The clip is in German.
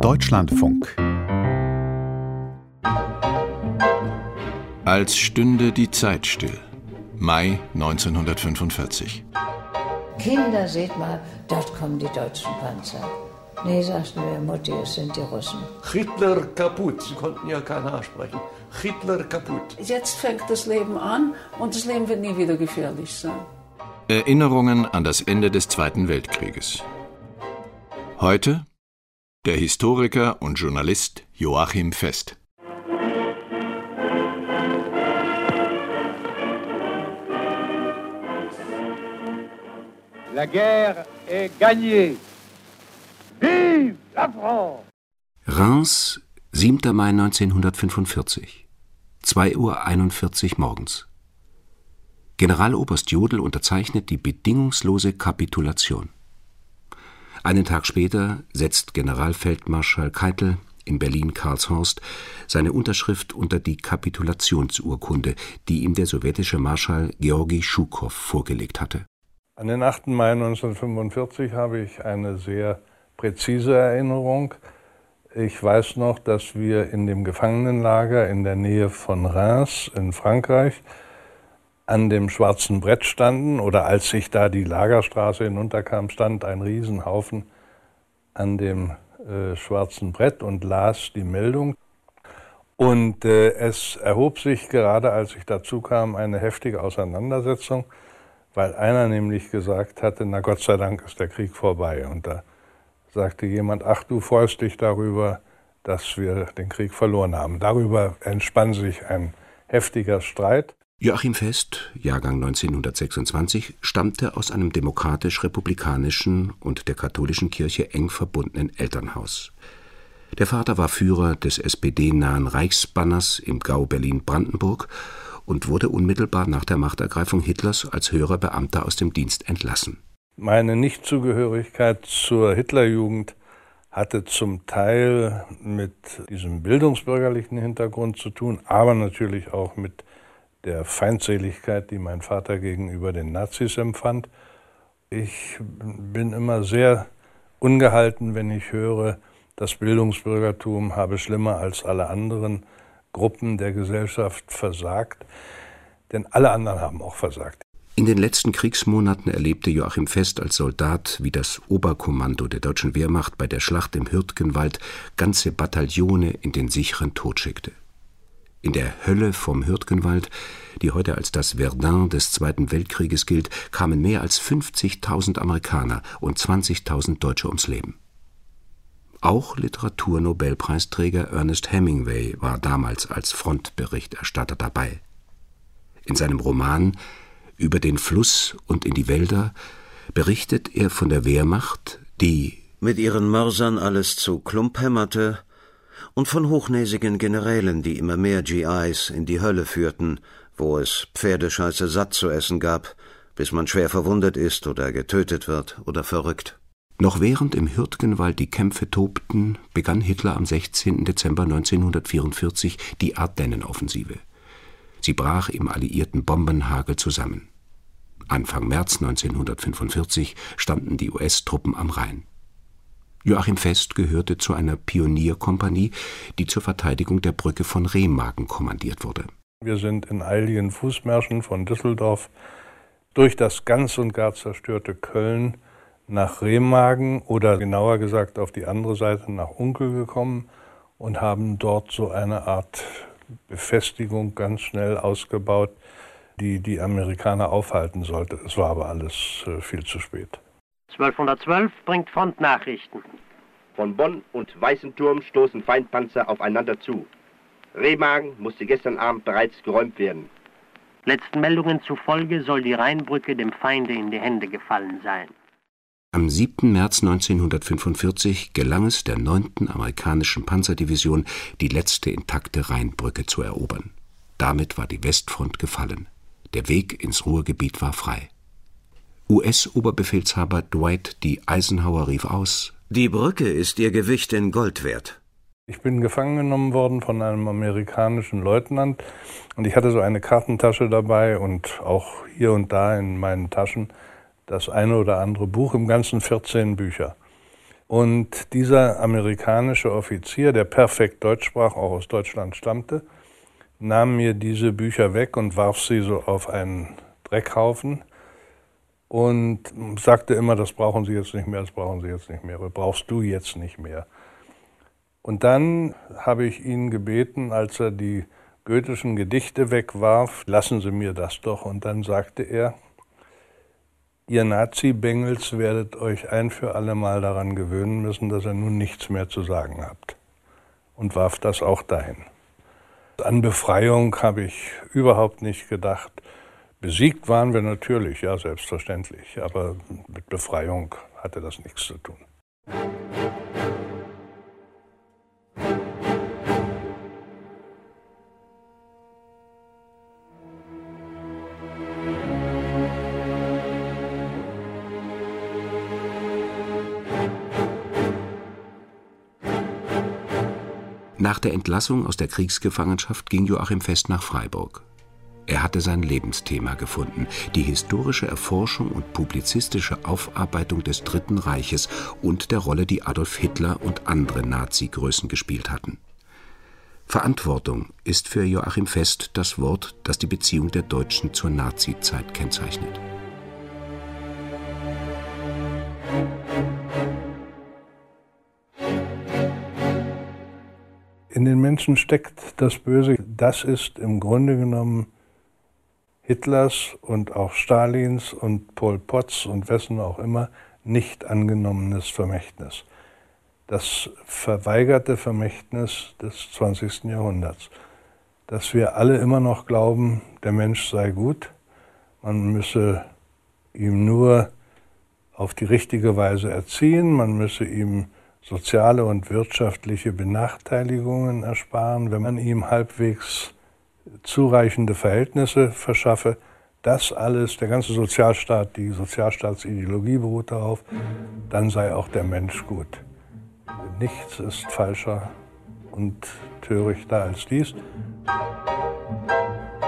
Deutschlandfunk. Als stünde die Zeit still. Mai 1945. Kinder, seht mal, dort kommen die deutschen Panzer. Nee, sagst du mir, Mutti, es sind die Russen. Hitler kaputt. Sie konnten ja kein Haar sprechen. Hitler kaputt. Jetzt fängt das Leben an und das Leben wird nie wieder gefährlich sein. Erinnerungen an das Ende des Zweiten Weltkrieges. Heute der Historiker und Journalist Joachim Fest. La guerre est gagnée. Vive la France! Reims, 7. Mai 1945, 2:41 Uhr morgens. Generaloberst Jodl unterzeichnet die bedingungslose Kapitulation. Einen Tag später setzt Generalfeldmarschall Keitel in Berlin-Karlshorst seine Unterschrift unter die Kapitulationsurkunde, die ihm der sowjetische Marschall Georgi Schukow vorgelegt hatte. An den 8. Mai 1945 habe ich eine sehr präzise Erinnerung. Ich weiß noch, dass wir in dem Gefangenenlager in der Nähe von Reims in Frankreich an dem Schwarzen Brett standen, oder als ich da die Lagerstraße hinunterkam, stand ein Riesenhaufen an dem Schwarzen Brett und las die Meldung. Und es erhob sich gerade, als ich dazu kam, eine heftige Auseinandersetzung, weil einer nämlich gesagt hatte, na Gott sei Dank ist der Krieg vorbei. Und da sagte jemand, ach, du freust dich darüber, dass wir den Krieg verloren haben. Darüber entspann sich ein heftiger Streit. Joachim Fest, Jahrgang 1926, stammte aus einem demokratisch-republikanischen und der katholischen Kirche eng verbundenen Elternhaus. Der Vater war Führer des SPD-nahen Reichsbanners im Gau Berlin-Brandenburg und wurde unmittelbar nach der Machtergreifung Hitlers als höherer Beamter aus dem Dienst entlassen. Meine Nichtzugehörigkeit zur Hitlerjugend hatte zum Teil mit diesem bildungsbürgerlichen Hintergrund zu tun, aber natürlich auch mit der Feindseligkeit, die mein Vater gegenüber den Nazis empfand. Ich bin immer sehr ungehalten, wenn ich höre, das Bildungsbürgertum habe schlimmer als alle anderen Gruppen der Gesellschaft versagt, denn alle anderen haben auch versagt. In den letzten Kriegsmonaten erlebte Joachim Fest als Soldat, wie das Oberkommando der deutschen Wehrmacht bei der Schlacht im Hürtgenwald ganze Bataillone in den sicheren Tod schickte. In der Hölle vom Hürtgenwald, die heute als das Verdun des Zweiten Weltkrieges gilt, kamen mehr als 50.000 Amerikaner und 20.000 Deutsche ums Leben. Auch Literaturnobelpreisträger Ernest Hemingway war damals als Frontberichterstatter dabei. In seinem Roman »Über den Fluss und in die Wälder« berichtet er von der Wehrmacht, die mit ihren Mörsern alles zu Klump hämmerte, und von hochnäsigen Generälen, die immer mehr GIs in die Hölle führten, wo es Pferdescheiße satt zu essen gab, bis man schwer verwundet ist oder getötet wird oder verrückt. Noch während im Hürtgenwald die Kämpfe tobten, begann Hitler am 16. Dezember 1944 die Ardennenoffensive. Sie brach im alliierten Bombenhagel zusammen. Anfang März 1945 standen die US-Truppen am Rhein. Joachim Fest gehörte zu einer Pionierkompanie, die zur Verteidigung der Brücke von Remagen kommandiert wurde. Wir sind in eiligen Fußmärschen von Düsseldorf durch das ganz und gar zerstörte Köln nach Remagen oder genauer gesagt auf die andere Seite nach Unkel gekommen und haben dort so eine Art Befestigung ganz schnell ausgebaut, die die Amerikaner aufhalten sollte. Es war aber alles viel zu spät. 1212 bringt Frontnachrichten. Von Bonn und Weißenturm stoßen Feindpanzer aufeinander zu. Remagen musste gestern Abend bereits geräumt werden. Letzten Meldungen zufolge soll die Rheinbrücke dem Feinde in die Hände gefallen sein. Am 7. März 1945 gelang es der 9. amerikanischen Panzerdivision, die letzte intakte Rheinbrücke zu erobern. Damit war die Westfront gefallen. Der Weg ins Ruhrgebiet war frei. US-Oberbefehlshaber Dwight D. Eisenhower rief aus: Die Brücke ist ihr Gewicht in Gold wert. Ich bin gefangen genommen worden von einem amerikanischen Leutnant und ich hatte so eine Kartentasche dabei und auch hier und da in meinen Taschen das eine oder andere Buch, im Ganzen 14 Bücher. Und dieser amerikanische Offizier, der perfekt Deutsch sprach, auch aus Deutschland stammte, nahm mir diese Bücher weg und warf sie so auf einen Dreckhaufen und sagte immer, das brauchen Sie jetzt nicht mehr, das brauchen Sie jetzt nicht mehr, das brauchst du jetzt nicht mehr. Und dann habe ich ihn gebeten, als er die goethischen Gedichte wegwarf, lassen Sie mir das doch. Und dann sagte er, ihr Nazi-Bengels werdet euch ein für alle Mal daran gewöhnen müssen, dass ihr nun nichts mehr zu sagen habt. Und warf das auch dahin. An Befreiung habe ich überhaupt nicht gedacht. Besiegt waren wir natürlich, ja, selbstverständlich. Aber mit Befreiung hatte das nichts zu tun. Nach der Entlassung aus der Kriegsgefangenschaft ging Joachim Fest nach Freiburg. Er hatte sein Lebensthema gefunden, die historische Erforschung und publizistische Aufarbeitung des Dritten Reiches und der Rolle, die Adolf Hitler und andere Nazi-Größen gespielt hatten. Verantwortung ist für Joachim Fest das Wort, das die Beziehung der Deutschen zur Nazizeit kennzeichnet. In den Menschen steckt das Böse. Das ist im Grunde genommen Hitlers und auch Stalins und Pol Pots und wessen auch immer nicht angenommenes Vermächtnis. Das verweigerte Vermächtnis des 20. Jahrhunderts. Dass wir alle immer noch glauben, der Mensch sei gut, man müsse ihm nur auf die richtige Weise erziehen, man müsse ihm soziale und wirtschaftliche Benachteiligungen ersparen, wenn man ihm halbwegs zureichende Verhältnisse verschaffe. Das alles, der ganze Sozialstaat, die Sozialstaatsideologie beruht darauf, dann sei auch der Mensch gut. Nichts ist falscher und törichter als dies.